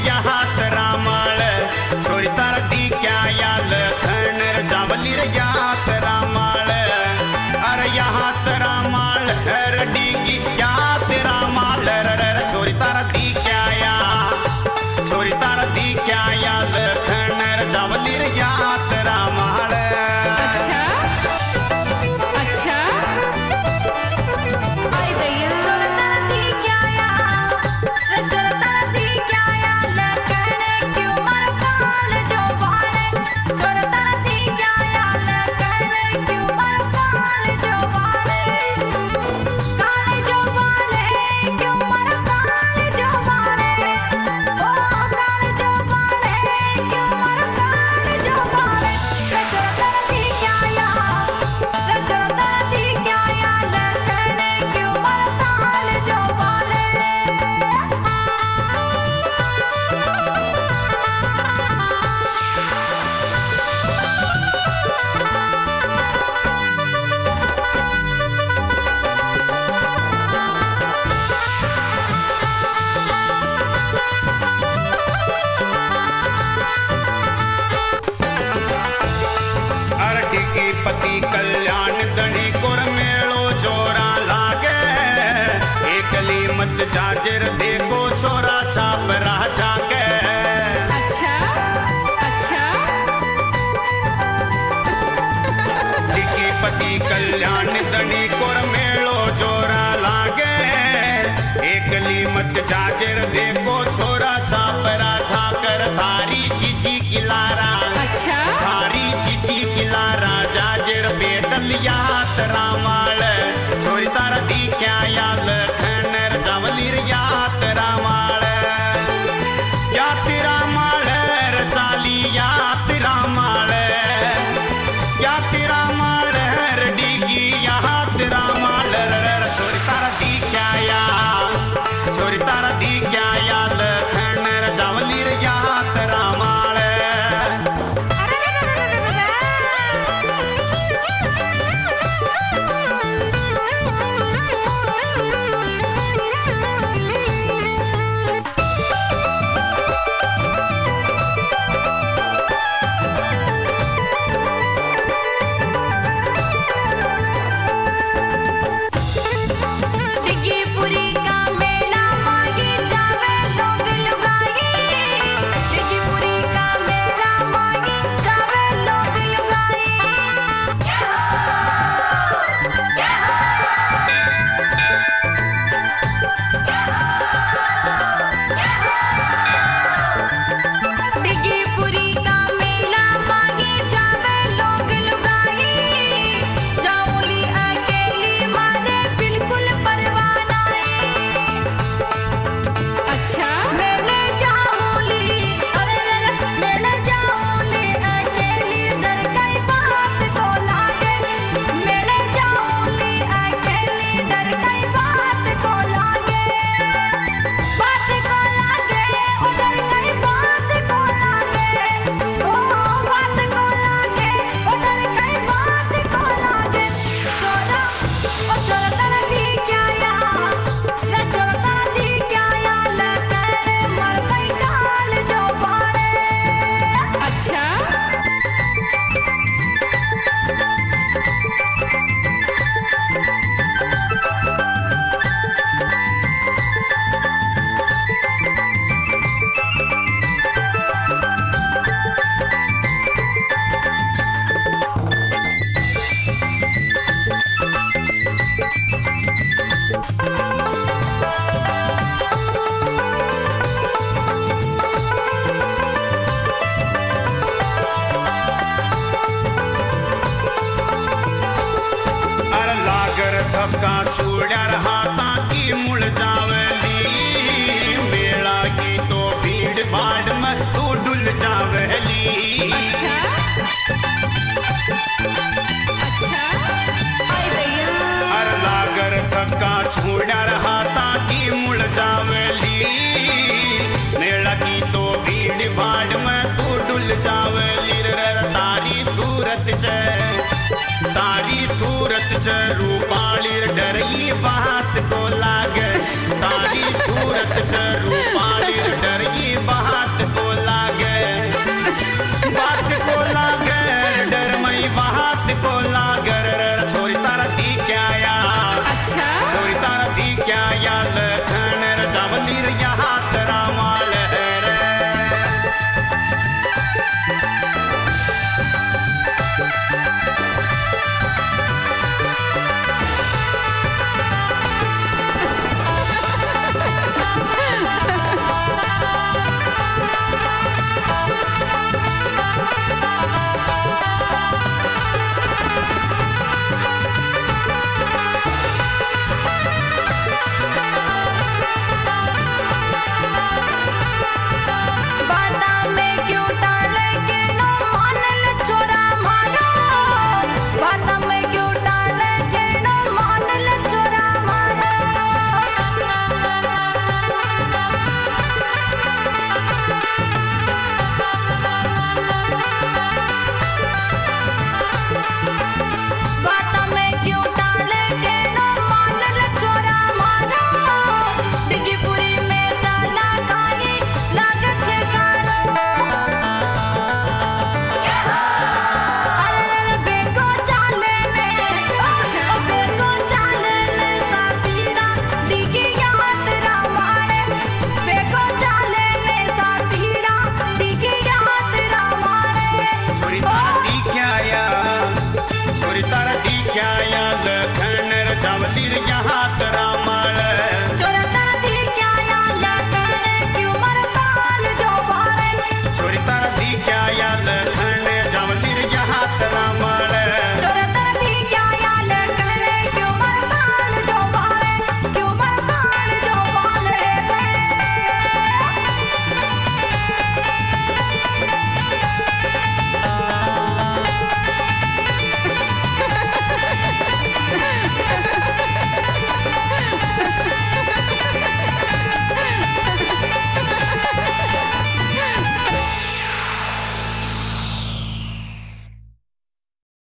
या हाथ रामाळ छोरी तारा दी क्या याल खणर जावली रे या हाथ रामाळ अरे या हाथ रामाळ हर डीगी या तेरा माल रे छोरी तारा दी क्या या छोरी तारा दी क्या याल खणर जावली रे या हाथ रामाळ पति कल्याण दड़ी कोर मेलो जोरा लागे एकली मत जाजर देखो छोरा छाप राजा के अच्छा अच्छा टिकी पति कल्याण दड़ी कोर मेलो जोरा लागे एकली मत जाजर देखो छोरा छाप राजा कर थारी जीजी किलारा अच्छा थारी जीजी किलारा जाजर बेटल यात रामाळ छोरी तारा दी क्या याल खणर जावली रे यात रामाळ यात रामाळ चाली यात रामाळ यात रामाळ डीगी यात रामाळ छोरी तारा दी क्या या छोरी तारा दी क्या याल खणर जावली रे यात रामाळ धक्का छोड्यार हाता की मुळ जावली मेळा की तो भीड़ भाड़ में तू डुल जावली अच्छा अच्छा आई भैया अर लागर धक्का छोड्यार हाता की मुळ जावली मेळा की तो भीड़ भाड़ में तू डुल जावली तारी सूरत च